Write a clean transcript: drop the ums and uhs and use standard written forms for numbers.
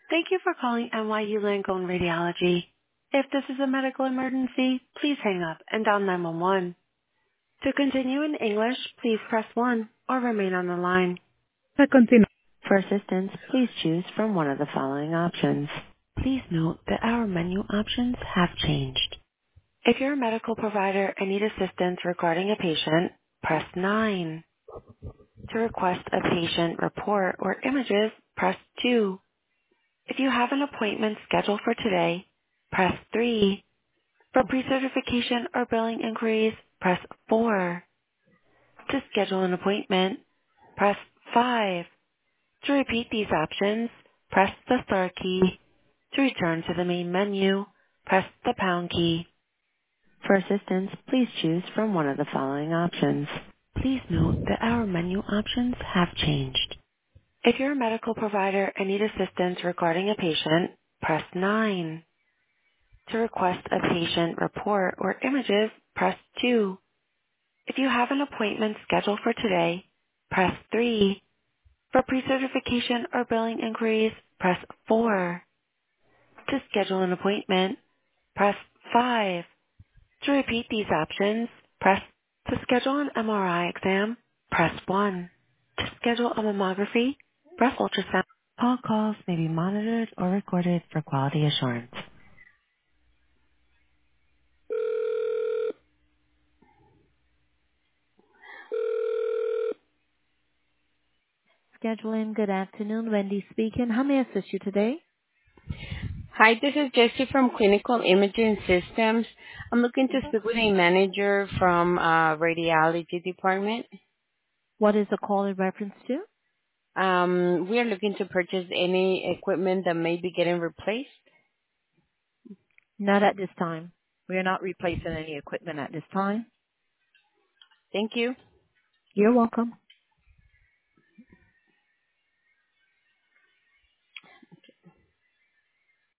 Thank you for calling NYU Langone Radiology. If this is a medical emergency, please hang up and dial 911. To continue in English, please press 1 or remain on the line. Para continuar. For assistance, please choose from one of the following options. Please note that our menu options have changed. If you're a medical provider and need assistance regarding a patient, press 9. To request a patient report or images, press 2. If you have an appointment scheduled for today, press 3. For pre-certification or billing inquiries, press 4. To schedule an appointment, press 5. To repeat these options, press the star key. To return to the main menu, press the pound key. For assistance, please choose from one of the following options. Please note that our menu options have changed. If you're a medical provider and need assistance regarding a patient, press 9. To request a patient report or images, press 2. If you have an appointment scheduled for today, press 3. For pre-certification or billing inquiries, press 4. To schedule an appointment, press 5. To repeat these options, press to schedule an MRI exam, press 1. To schedule a mammography, press ultrasound. All calls may be monitored or recorded for quality assurance. Scheduling, good afternoon. Wendy speaking. How may I assist you today? Hi, this is Jessie from Clinical Imaging Systems. I'm looking to speak with a manager from radiology department. What is the call in reference to? We are looking to purchase any equipment that may be getting replaced. Not at this time. We are not replacing any equipment at this time. Thank you. You're welcome.